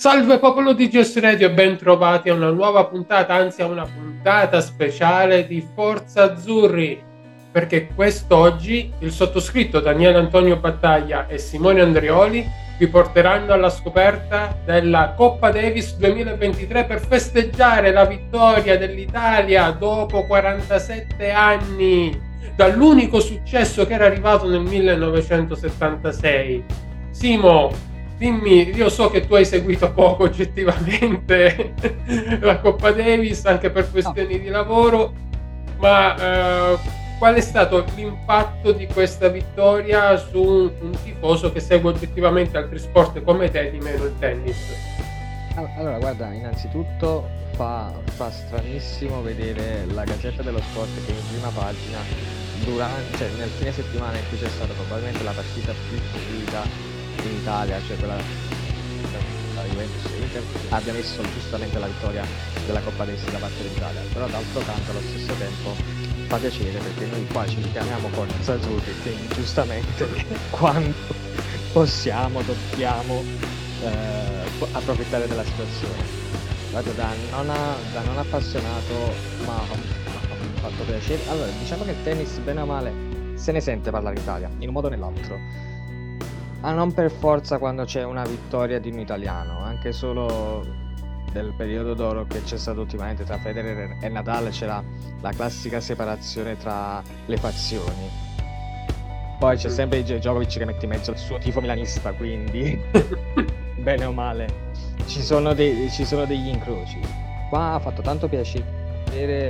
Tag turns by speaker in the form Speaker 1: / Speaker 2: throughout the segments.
Speaker 1: Salve popolo di GS Radio e ben trovati a una nuova puntata, anzi a una puntata speciale di Forza Azzurri, perché quest'oggi il sottoscritto Daniele Antonio Battaglia e Simone Andrioli vi porteranno alla scoperta della Coppa Davis 2023 per festeggiare la vittoria dell'Italia dopo 47 anni dall'unico successo che era arrivato nel 1976. Simo, dimmi, io so che tu hai seguito poco oggettivamente la Coppa Davis anche per questioni di lavoro, ma qual è stato l'impatto di questa vittoria su un tifoso che segue oggettivamente altri sport come te, di meno il tennis?
Speaker 2: Allora, guarda, innanzitutto fa stranissimo vedere la Gazzetta dello Sport che in prima pagina, nel fine settimana in cui c'è stata probabilmente la partita più seguita in Italia, cioè quella la Juventus e Inter, abbia messo giustamente la vittoria della Coppa Davis da parte dell'Italia. Però d'altro canto allo stesso tempo fa piacere perché noi qua ci chiamiamo Forza Azzurri, quindi giustamente quando possiamo, dobbiamo approfittare della situazione. Guarda, da non appassionato mi ha fatto piacere. Allora, diciamo che il tennis, bene o male, se ne sente parlare in Italia, in un modo o nell'altro. Ma non per forza quando c'è una vittoria di un italiano, anche solo del periodo d'oro che c'è stato ultimamente tra Federer e Nadal, c'era la classica separazione tra le fazioni. Poi c'è sempre Djokovic che mette in mezzo il suo tifo milanista, quindi bene o male ci sono degli incroci. Qua ha fatto tanto piacere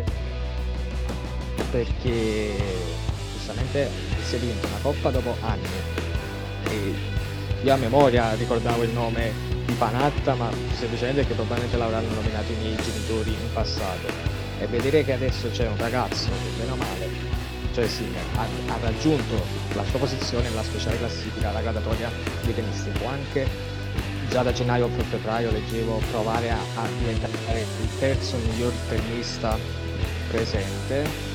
Speaker 2: perché giustamente si è vinta una coppa dopo anni. E io a memoria ricordavo il nome di Panatta, ma semplicemente perché probabilmente l'avranno nominato i miei genitori in passato, e vedere che adesso c'è un ragazzo che bene o male, cioè sì, ha raggiunto la sua posizione nella speciale classifica, la gradatoria dei tennisti, può anche già da gennaio o febbraio leggevo provare a diventare il terzo miglior tennista presente.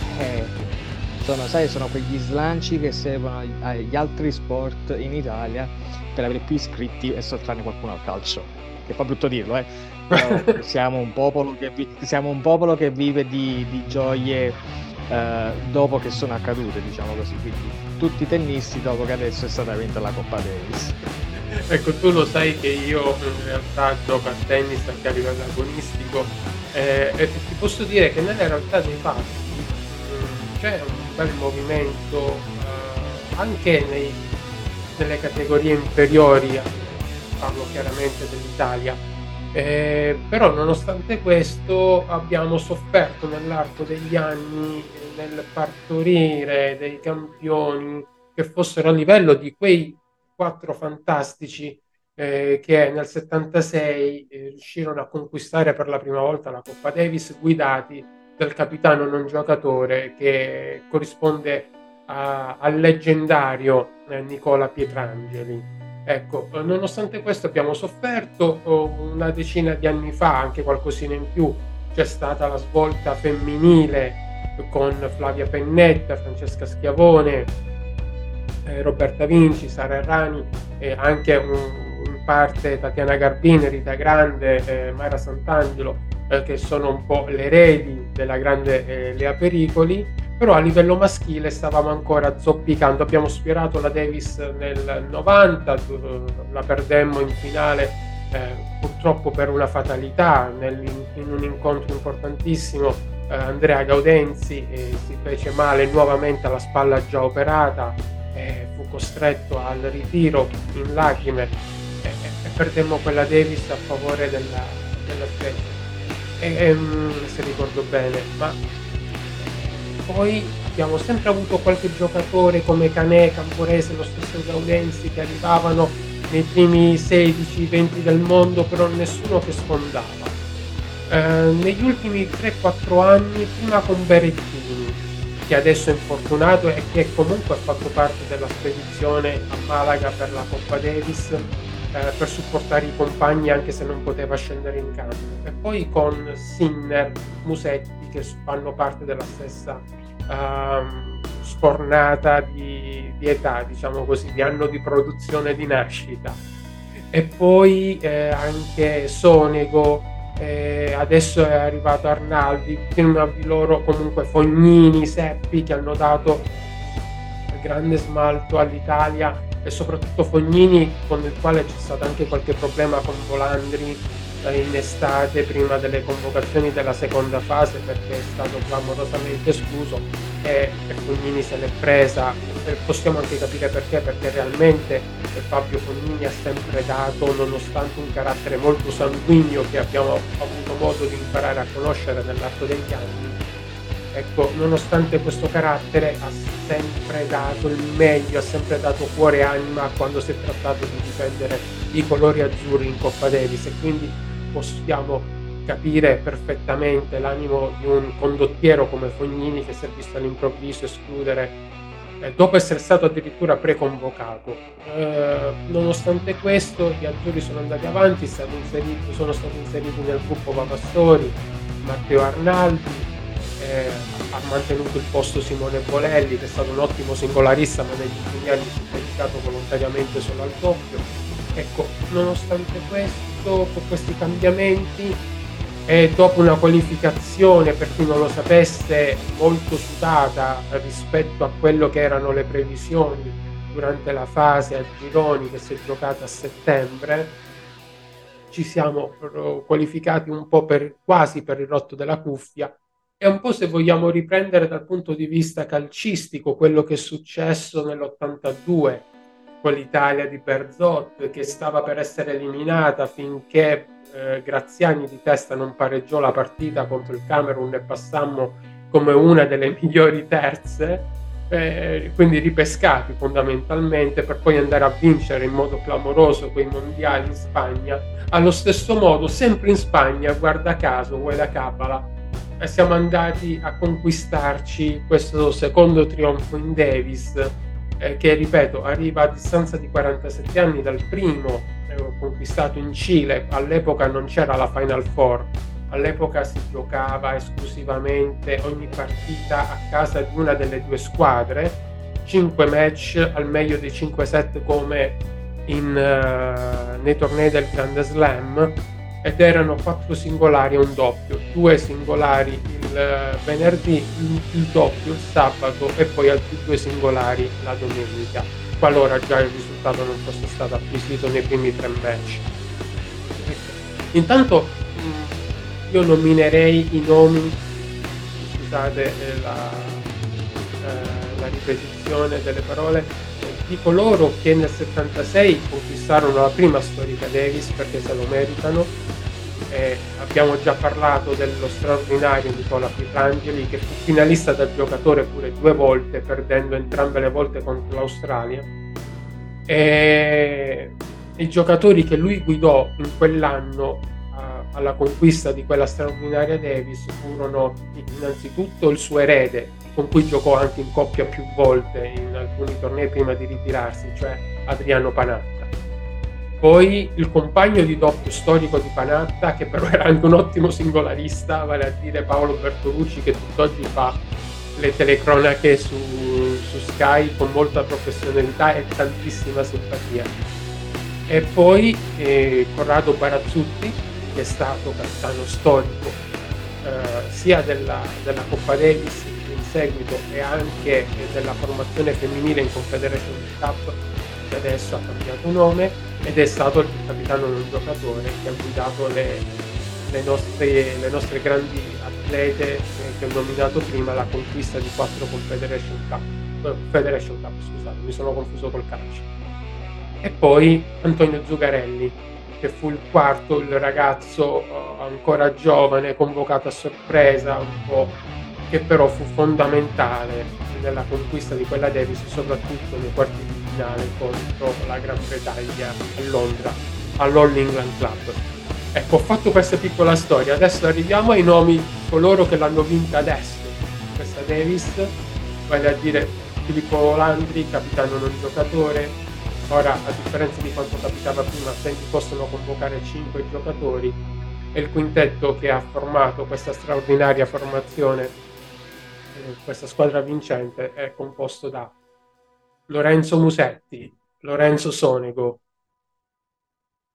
Speaker 2: Sono quegli slanci che servono agli altri sport in Italia per avere più iscritti e sottrarne qualcuno al calcio. Che fa brutto dirlo, però siamo un popolo che vive di gioie dopo che sono accadute, diciamo così. Quindi tutti i tennisti dopo che adesso è stata vinta la Coppa Davis.
Speaker 1: Ecco, tu lo sai che io in realtà gioco a tennis anche a livello agonistico e ti posso dire che nella realtà dei fatti c'è un bel movimento anche nelle categorie inferiori, parlo chiaramente dell'Italia, però nonostante questo abbiamo sofferto nell'arco degli anni nel partorire dei campioni che fossero a livello di quei 4 fantastici che nel 76 riuscirono a conquistare per la prima volta la Coppa Davis, guidati del capitano non giocatore che corrisponde al leggendario Nicola Pietrangeli. Ecco, nonostante questo abbiamo sofferto. Una decina di anni fa, anche qualcosina in più, c'è stata la svolta femminile con Flavia Pennetta, Francesca Schiavone, Roberta Vinci, Sara Errani e anche in parte Tatiana Garbini, Rita Grande, Mara Sant'Angelo, che sono un po' le eredi della grande Lea Pericoli. Però a livello maschile stavamo ancora zoppicando. Abbiamo sfiorato la Davis nel 90, la perdemmo in finale purtroppo per una fatalità in un incontro importantissimo. Andrea Gaudenzi si fece male nuovamente alla spalla già operata, fu costretto al ritiro in lacrime e perdemmo quella Davis a favore della Svezia, se ricordo bene. Ma poi abbiamo sempre avuto qualche giocatore come Canè, Camporese, lo stesso Gaudenzi, che arrivavano nei primi 16-20 del mondo, però nessuno che sfondava. Negli ultimi 3-4 anni, prima con Berrettini, che adesso è infortunato e che comunque ha fatto parte della spedizione a Malaga per la Coppa Davis, per supportare i compagni anche se non poteva scendere in campo, e poi con Sinner, Musetti, che fanno parte della stessa spornata di età, diciamo così, di anno di produzione, di nascita. e poi anche Sonego, adesso è arrivato Arnaldi, prima di loro comunque Fognini, Seppi, che hanno dato grande smalto all'Italia, e soprattutto Fognini, con il quale c'è stato anche qualche problema con Volandri in estate prima delle convocazioni della seconda fase, perché è stato clamorosamente escluso, e Fognini se l'è presa. Possiamo anche capire perché realmente Fabio Fognini ha sempre dato, nonostante un carattere molto sanguigno che abbiamo avuto modo di imparare a conoscere nell'arco degli anni, ecco, nonostante questo carattere ha sempre dato il meglio, ha sempre dato cuore e anima quando si è trattato di difendere i colori azzurri in Coppa Davis, e quindi possiamo capire perfettamente l'animo di un condottiero come Fognini, che si è visto all'improvviso escludere dopo essere stato addirittura preconvocato. Nonostante questo gli azzurri sono andati avanti, sono stati inseriti nel gruppo Pavassori, Matteo Arnaldi, ha mantenuto il posto Simone Bolelli, che è stato un ottimo singolarista, ma negli ultimi anni si è dedicato volontariamente solo al doppio. Ecco, nonostante questo, con questi cambiamenti, e dopo una qualificazione, per chi non lo sapesse, molto sudata rispetto a quello che erano le previsioni durante la fase a gironi che si è giocata a settembre, ci siamo qualificati un po' quasi per il rotto della cuffia, e un po', se vogliamo riprendere dal punto di vista calcistico, quello che è successo nell'82 con l'Italia di Berzot, che stava per essere eliminata finché Graziani di testa non pareggiò la partita contro il Camerun e passammo come una delle migliori terze, quindi ripescati fondamentalmente, per poi andare a vincere in modo clamoroso quei mondiali in Spagna. Allo stesso modo, sempre in Spagna, guarda caso, vuoi la cabala, siamo andati a conquistarci questo secondo trionfo in Davis, che ripeto arriva a distanza di 47 anni dal primo conquistato in Cile. All'epoca non c'era la Final Four, all'epoca si giocava esclusivamente ogni partita a casa di una delle due squadre, 5 match al meglio dei 5 set come nei tornei del Grande Slam, ed erano 4 singolari e un doppio, 2 singolari il venerdì, il doppio il sabato e poi altri 2 singolari la domenica, qualora già il risultato non fosse stato acquisito nei primi 3 match. Intanto io nominerei i nomi, scusate la ripetizione delle parole, di coloro che nel 76 conquistarono la prima storica Davis, perché se lo meritano. Abbiamo già parlato dello straordinario Nicola Pietrangeli, che fu finalista da giocatore pure 2 volte, perdendo entrambe le volte contro l'Australia. I giocatori che lui guidò in quell'anno alla conquista di quella straordinaria Davis furono innanzitutto il suo erede, con cui giocò anche in coppia più volte in alcuni tornei prima di ritirarsi, cioè Adriano Panatta. Poi il compagno di doppio storico di Panatta, che però era anche un ottimo singolarista, vale a dire Paolo Bertolucci, che tutt'oggi fa le telecronache su Sky con molta professionalità e tantissima simpatia. E poi Corrado Barazzutti, che è stato capitano storico sia della Coppa Davis in seguito e anche della formazione femminile in Confederation Cup, che adesso ha cambiato nome, ed è stato il capitano non giocatore che ha guidato le nostre grandi atlete che ho nominato prima, la conquista di 4 Federation Cup, scusate, mi sono confuso col calcio. E poi Antonio Zugarelli, che fu il quarto, il ragazzo ancora giovane, convocato a sorpresa un po', che però fu fondamentale nella conquista di quella Davis, soprattutto nei quarti di finale contro la Gran Bretagna a Londra, all'All England Club. Ecco, ho fatto questa piccola storia, adesso arriviamo ai nomi di coloro che l'hanno vinta adesso, questa Davis, vale a dire Filippo Landri, capitano non giocatore. Ora, a differenza di quanto capitava prima, si possono convocare 5 giocatori, e il quintetto che ha formato questa straordinaria formazione, questa squadra vincente, è composto da Lorenzo Musetti, Lorenzo Sonego,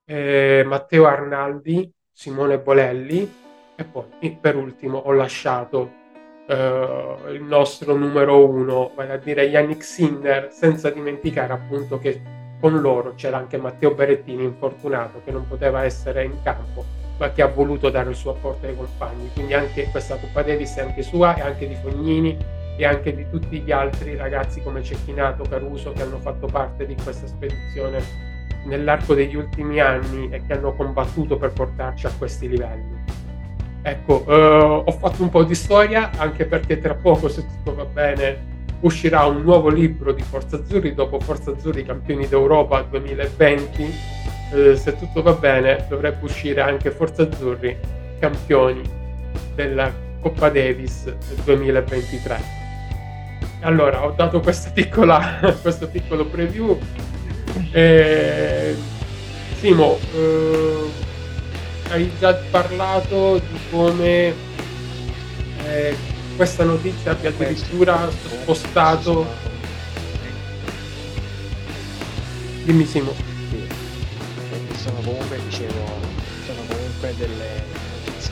Speaker 1: Matteo Arnaldi, Simone Bolelli e poi per ultimo ho lasciato il nostro numero uno, vale a dire Yannick Sinner, senza dimenticare appunto che con loro c'era anche Matteo Berrettini, infortunato, che non poteva essere in campo, ma che ha voluto dare il suo apporto ai compagni. Quindi anche questa Coppa Davis è anche sua, e anche di Fognini e anche di tutti gli altri ragazzi come Cecchinato, Caruso, che hanno fatto parte di questa spedizione nell'arco degli ultimi anni e che hanno combattuto per portarci a questi livelli. Ecco, ho fatto un po' di storia, anche perché tra poco, se tutto va bene, uscirà un nuovo libro di Forza Azzurri, dopo Forza Azzurri Campioni d'Europa 2020. Se tutto va bene, dovrebbe uscire anche Forza Azzurri Campioni della Coppa Davis 2023. Allora, ho dato questo piccolo preview. Simo, hai già parlato di come questa notizia abbia addirittura spostato. Dimmi Simo.
Speaker 2: Sì. Sono comunque, dicevo, sono comunque delle notizie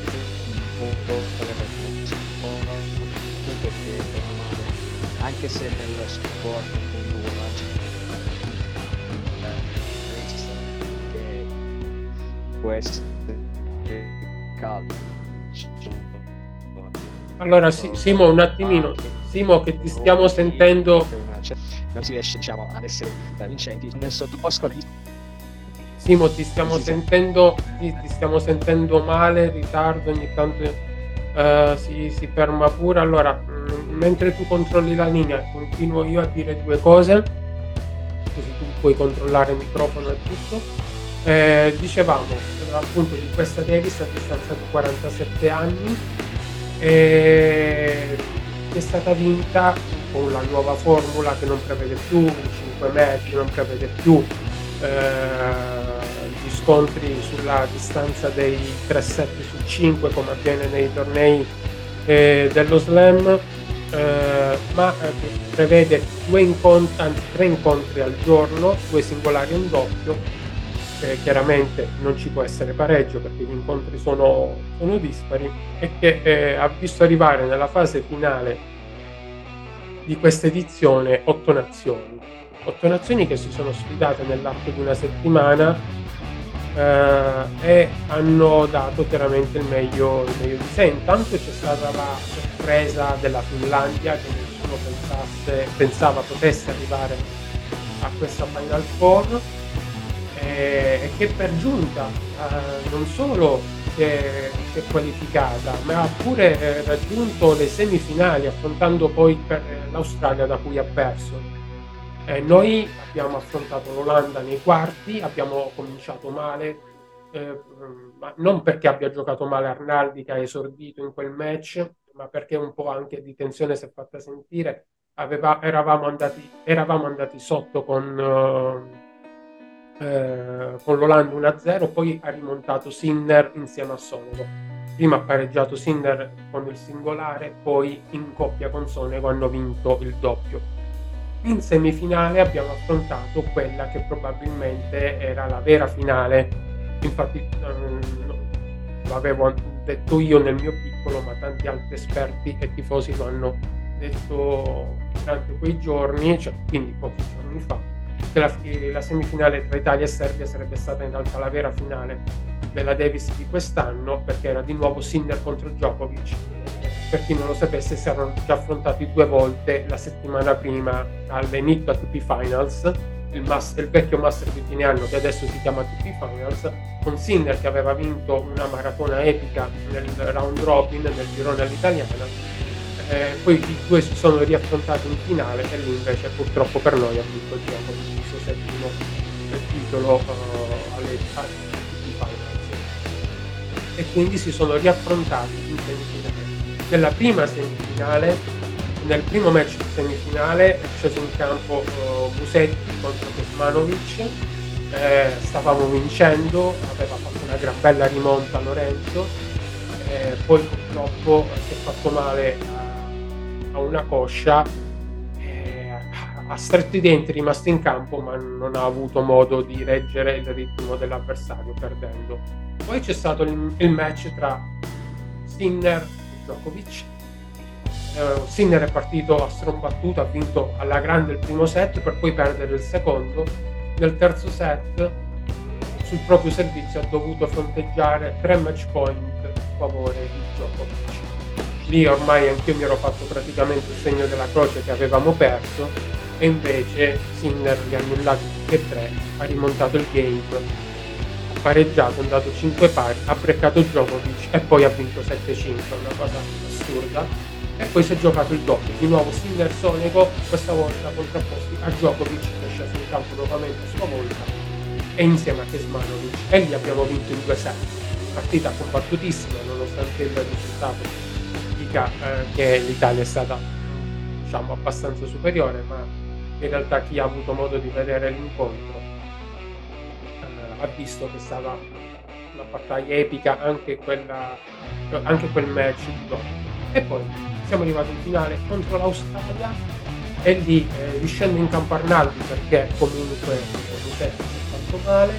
Speaker 2: perché anche se nello sport può essere caldo.
Speaker 1: Allora Simo, un attimino, Simo, che ti stiamo sentendo.
Speaker 2: Non si riesce, diciamo, ad essere vincenti nel sottobosco.
Speaker 1: Simo, ti stiamo sentendo male, ritardo, ogni tanto si ferma pure. Allora, mentre tu controlli la linea, continuo io a dire due cose, così tu puoi controllare il microfono e tutto. Dicevamo appunto di questa Davis a distanza di 47 anni, è stata vinta con la nuova formula che non prevede più i 5 metri, non prevede più gli scontri sulla distanza dei 3 set su 5 come avviene nei tornei dello Slam, ma prevede 3 incontri al giorno, 2 singolari e un doppio. Chiaramente non ci può essere pareggio perché gli incontri sono dispari, e che ha visto arrivare nella fase finale di questa edizione 8 nazioni che si sono sfidate nell'arco di una settimana e hanno dato chiaramente il meglio di sé. Intanto c'è stata la sorpresa della Finlandia, che nessuno pensava potesse arrivare a questa Final Four, e che per giunta non solo si è qualificata, ma ha pure raggiunto le semifinali, affrontando poi l'Australia, da cui ha perso. Noi abbiamo affrontato l'Olanda nei quarti, abbiamo cominciato male, ma non perché abbia giocato male Arnaldi, che ha esordito in quel match, ma perché un po' anche di tensione si è fatta sentire. Eravamo andati sotto con l'Olanda 1-0, poi ha rimontato Sinner insieme a Sonego. Prima ha pareggiato Sinner con il singolare, poi in coppia con Sonego hanno vinto il doppio. In semifinale abbiamo affrontato quella che probabilmente era la vera finale, infatti lo avevo detto io nel mio piccolo, ma tanti altri esperti e tifosi lo hanno detto durante quei giorni, cioè quindi pochi giorni fa, che la semifinale tra Italia e Serbia sarebbe stata in realtà la vera finale della Davis di quest'anno, perché era di nuovo Sinner contro Djokovic. Per chi non lo sapesse, si erano già affrontati 2 volte la settimana prima alle NIT ATP Finals, il vecchio Master di fine anno che adesso si chiama ATP Finals, con Sinner che aveva vinto una maratona epica nel round robin, nel girone all'italiana. Poi i due si sono riaffrontati in finale e lì invece purtroppo per noi ha vinto Djokovic il suo settimo titolo alle Finals, e quindi si sono riaffrontati in semifinale. Nella prima semifinale, nel primo match di semifinale, è sceso in campo Musetti contro Kecmanovic, stavamo vincendo, aveva fatto una gran bella rimonta Lorenzo, poi purtroppo si è fatto male a una coscia, ha stretto i denti, è rimasto in campo, ma non ha avuto modo di reggere il ritmo dell'avversario, perdendo. Poi c'è stato il match tra Sinner e Djokovic. Sinner è partito a strombattuta, ha vinto alla grande il primo set per poi perdere il secondo. Nel terzo set, sul proprio servizio, ha dovuto fronteggiare 3 match point a favore di Djokovic. Lì ormai anch'io mi ero fatto praticamente il segno della croce che avevamo perso, e invece Sinner li ha annullati tutti e 3, ha rimontato il game, ha pareggiato, è andato 5 pari, ha breccato Djokovic e poi ha vinto 7-5, una cosa assurda. E poi si è giocato il doppio, di nuovo Sinner Sonego, questa volta contrapposti a Djokovic, che è sceso in campo nuovamente a sua volta, e insieme a Kecmanovic, e lì abbiamo vinto in 2 set. Partita combattutissima, nonostante il risultato dica che l'Italia è stata, diciamo, abbastanza superiore, ma in realtà chi ha avuto modo di vedere l'incontro ha visto che è stata una battaglia epica anche quel match di doppio. E poi siamo arrivati in finale contro l'Australia, e lì riscende in campo Arnaldi, perché comunque Musetti si è fatto male,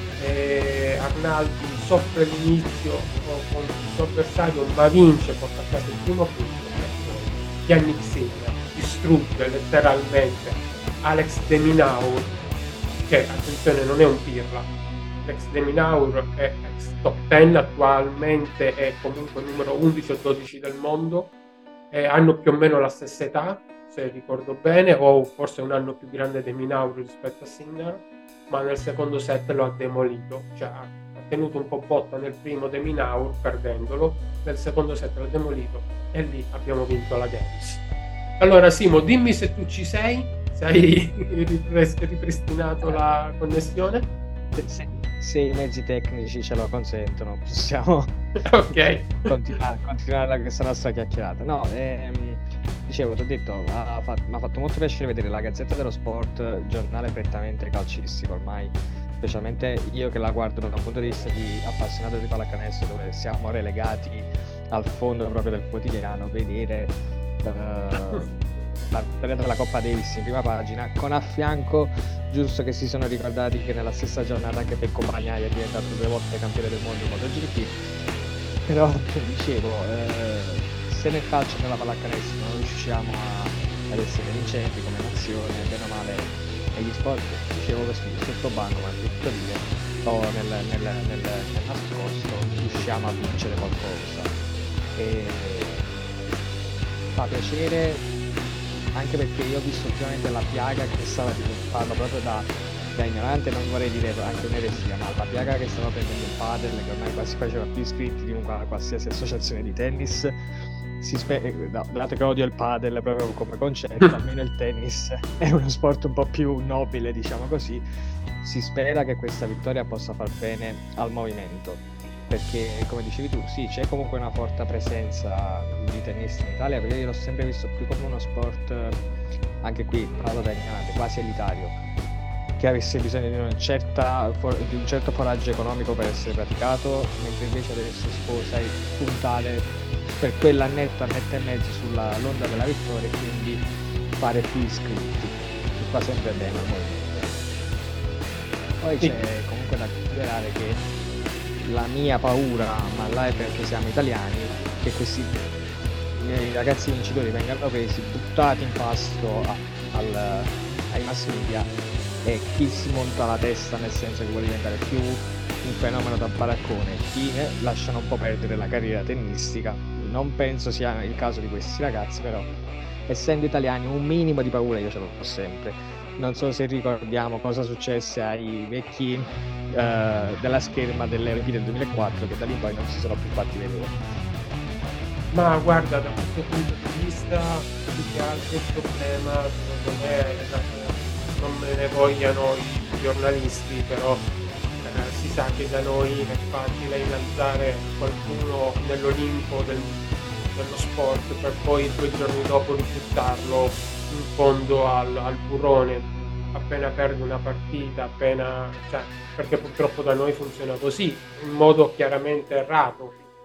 Speaker 1: Arnaldi soffre l'inizio con il suo avversario, ma vince, porta a casa il primo punto, e poi Yannick Sinner distrugge letteralmente Alex de Minaur, che attenzione non è un pirla. Alex de Minaur è ex top 10, attualmente è comunque numero 11 o 12 del mondo, hanno più o meno la stessa età, se ricordo bene, o forse un anno più grande de Minaur rispetto a Sinner, ma nel secondo set lo ha demolito, cioè ha tenuto un po' botta nel primo de Minaur perdendolo, nel secondo set l'ha demolito, e lì abbiamo vinto la Games. Allora Simo, dimmi se tu ci sei, se hai ripristinato la connessione.
Speaker 2: Se i mezzi tecnici ce lo consentono, possiamo
Speaker 1: Ok.
Speaker 2: continuare questa nostra chiacchierata. No, dicevo, ti ho detto, mi ha fatto molto piacere vedere la Gazzetta dello Sport, giornale prettamente calcistico ormai, specialmente io che la guardo da un punto di vista di appassionato di pallacanestro, dove siamo relegati al fondo proprio del quotidiano, vedere la vittoria della Coppa Davis in prima pagina, con a fianco, giusto che si sono ricordati che nella stessa giornata anche Pecco Bagnaia è diventato 2 volte campione del mondo in MotoGP. Però dicevo, se nel calcio e nella pallacanestro non riusciamo ad essere vincenti come nazione, bene o male negli sport, dicevo così, sotto banco, ma tutto dire, o nel nascosto, riusciamo a vincere qualcosa. E fa piacere anche perché io ho visto ultimamente la piaga che stava, parlo proprio da ignorante, non vorrei dire anche un'eresia, ma la piaga che stava prendendo il padel, che ormai quasi faceva più iscritti di qualsiasi associazione di tennis. Dato che odio il padel proprio come concetto, almeno il tennis è uno sport un po' più nobile, diciamo così. Si spera che questa vittoria possa far bene al movimento, perché come dicevi tu, sì, c'è comunque una forte presenza di tennisti in Italia, perché io l'ho sempre visto più come uno sport, anche qui parlo da ignorante, quasi elitario, che avesse bisogno di un certo foraggio economico per essere praticato, mentre invece adesso si puntare per quell'annetto e mezzo sulla l'onda della vittoria, e quindi fare più iscritti, che fa sempre bene al movimento. Poi c'è comunque da considerare che la mia paura, ma là è perché siamo italiani, che questi ragazzi vincitori vengano presi, buttati in pasto ai mass media, e chi si monta la testa nel senso che vuole diventare più un fenomeno da baraccone, chi lasciano un po' perdere la carriera tennistica. Non penso sia il caso di questi ragazzi, però essendo italiani un minimo di paura io ce l'ho sempre. Non so se ricordiamo cosa successe ai vecchi della scherma delle Olimpiadi del 2004, che da lì poi non si sono più fatti vedere.
Speaker 1: Ma guarda, da questo punto di vista, più che altro il problema, secondo me, non me ne vogliano i giornalisti, però si sa che da noi è facile innalzare qualcuno nell'Olimpo dello sport per poi 2 giorni dopo ributtarlo in fondo al burrone appena perde una partita, cioè, perché purtroppo da noi funziona così, in modo chiaramente errato.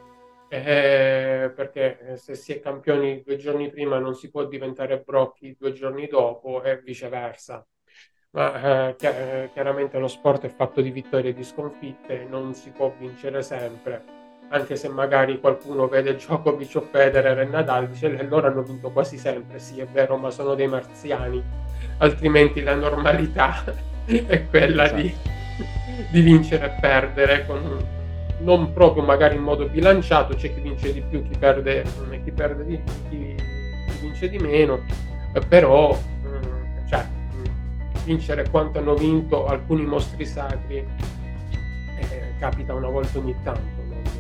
Speaker 1: perché, se si è campioni 2 giorni prima non si può diventare brocchi 2 giorni dopo e viceversa. Ma, chiaramente lo sport è fatto di vittorie e di sconfitte, non si può vincere sempre, anche se magari qualcuno vede Djokovic o Federer e Nadal, dice: loro hanno vinto quasi sempre". Sì, è vero, ma sono dei marziani, altrimenti la normalità è quella di
Speaker 2: Esatto.
Speaker 1: vincere e perdere con non proprio magari in modo bilanciato, c'è chi vince di più, chi perde chi vince di meno, però, cioè, vincere quanto hanno vinto alcuni mostri sacri, capita una volta ogni tanto,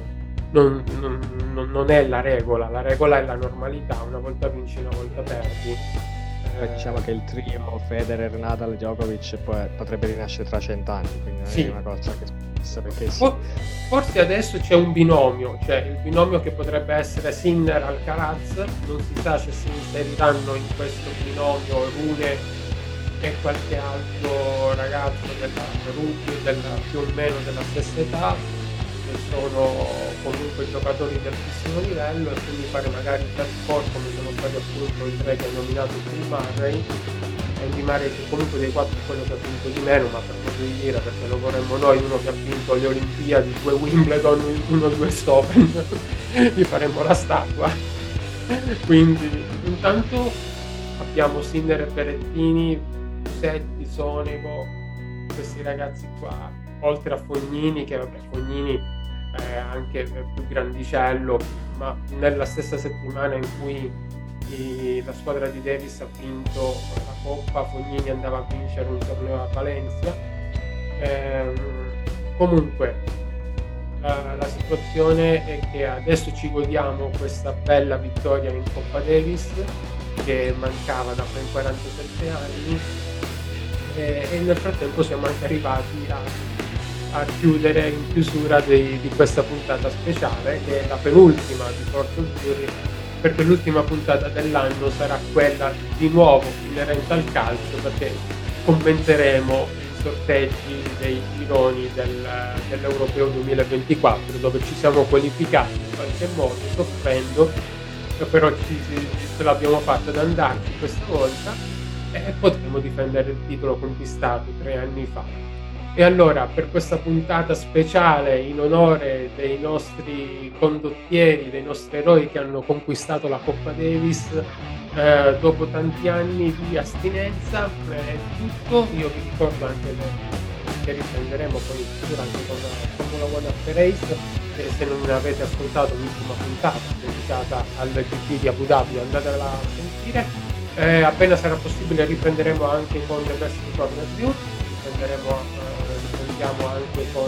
Speaker 1: non è la regola è la normalità, una volta vinci, una volta perdi.
Speaker 2: Poi diciamo che il trio Federer, Nadal, Djokovic potrebbe rinascere tra 100 anni, quindi non è
Speaker 1: Sì.
Speaker 2: una cosa che successa perché sì.
Speaker 1: Forse adesso c'è un binomio, cioè il binomio che potrebbe essere Sinner-Alcaraz, non si sa se si inseriranno in questo binomio Rune e qualche altro ragazzo più o meno della stessa età, che sono comunque giocatori di altissimo livello, e quindi fare magari 3 sport come sono stati appunto i 3 che hai nominato Bill Murray. Andy Murray, che comunque dei 4 è quello che ha vinto di meno, ma per modo di dire, perché lo vorremmo noi, uno che ha vinto le Olimpiadi, 2 Wimbledon, 1 US Open, gli faremmo la statua. Quindi intanto abbiamo Sinner e Berrettini, Musetti, Sonego, questi ragazzi qua, oltre a Fognini, che vabbè, Fognini è anche più grandicello, ma nella stessa settimana in cui la squadra di Davis ha vinto la Coppa, Fognini andava a vincere un torneo a Valencia. Comunque la situazione è che adesso ci godiamo questa bella vittoria in Coppa Davis, che mancava da ben 47 anni, e nel frattempo siamo anche arrivati a chiudere in chiusura di questa puntata speciale, che è la penultima di Forza Azzurri, perché l'ultima puntata dell'anno sarà quella di nuovo inerente al calcio, perché commenteremo i sorteggi dei gironi dell'Europeo 2024, dove ci siamo qualificati in qualche modo soffrendo, però ce l'abbiamo fatta ad andarci questa volta, e potremo difendere il titolo conquistato 3 anni fa. E allora, per questa puntata speciale in onore dei nostri condottieri, dei nostri eroi che hanno conquistato la Coppa Davis, dopo tanti anni di astinenza, è tutto. Io vi ricordo anche che riprenderemo poi in futuro anche con la Formula One After Race, e se non avete ascoltato l'ultima puntata dedicata al GP di Abu Dhabi, andatela a sentire. Appena sarà possibile riprenderemo anche con The Wrestling Corner View, riprendiamo anche con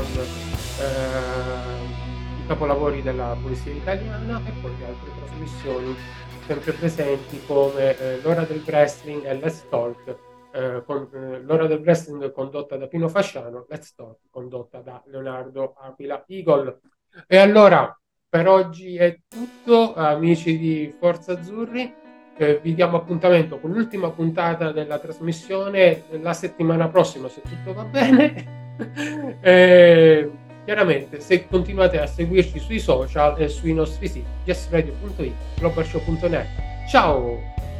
Speaker 1: i capolavori della poesia italiana, e poi altre trasmissioni sempre presenti come l'ora del wrestling e Let's Talk, con l'ora del wrestling condotta da Pino Fasciano, Let's Talk condotta da Leonardo Aquila Eagle. E allora, per oggi è tutto, amici di Forza Azzurri. Vi diamo appuntamento con l'ultima puntata della trasmissione la settimana prossima, se tutto va bene. Chiaramente, se continuate a seguirci sui social e sui nostri siti, yesradio.it, globalshow.net. Ciao!